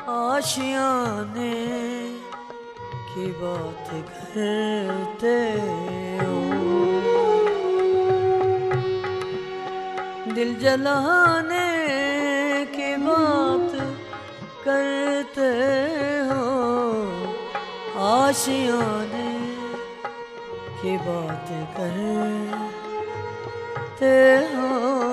आशियाने की बात करते हो, दिल जलाने की बात करते हो, आशियाने की बात करते हो।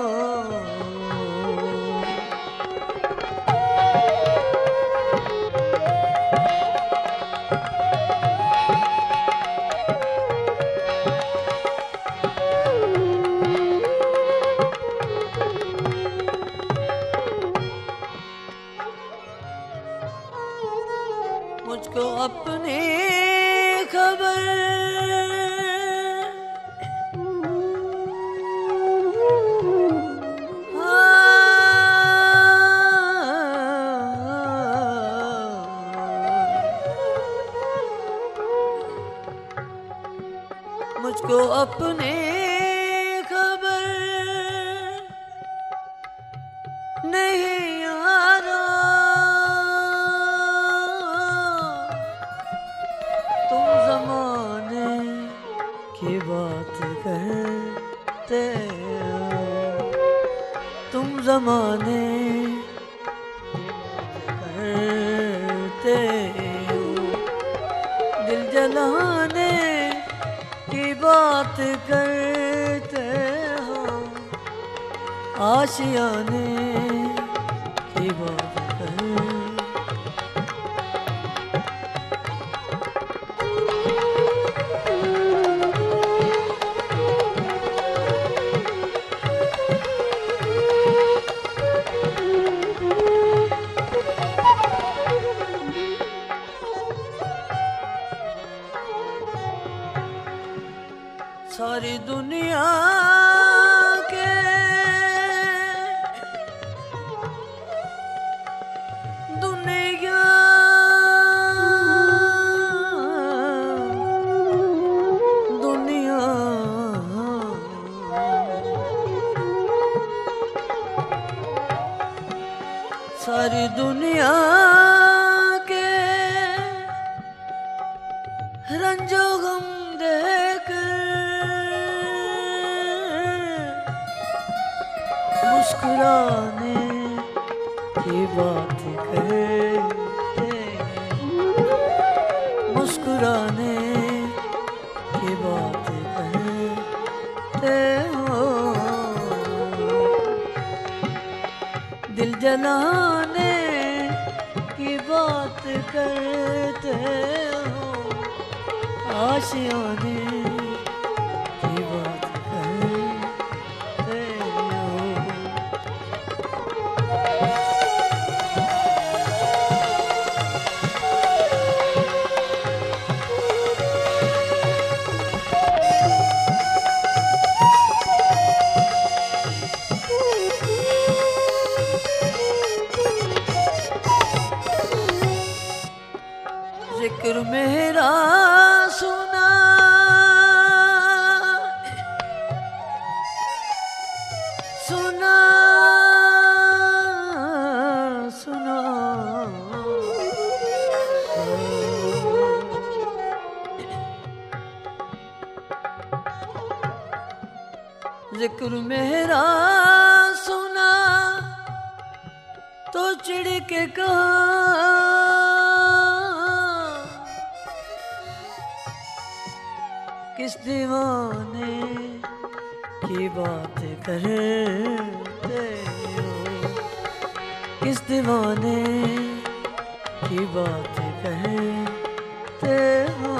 मुझको अपनी खबर मुझको अपनी खबर नहीं यारा, तुम ज़माने की बात करते हो, तुम ज़माने की बात करते हो, दिल जलाने की बात करते हो, आशियाने की बात करते हो। सारी दुनिया के दुनिया दुनिया सारी दुनिया के रंजो गम देकर मुस्कुराने की बात करते, मुस्कुराने की बात करते हो, दिल जलाने की बात करते हो, आशियाने की बात करते हो। जिक्र मेरा सुना सुना सुना, जिक्र मेरा सुना तो चिढ़ के कहा किस दीवाने की बात करते हो, किस दीवाने की बात करते हो,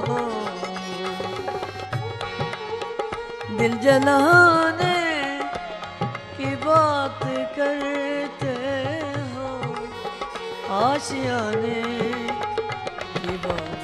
दिल जलाने की बात करते हो, आशियाने की बात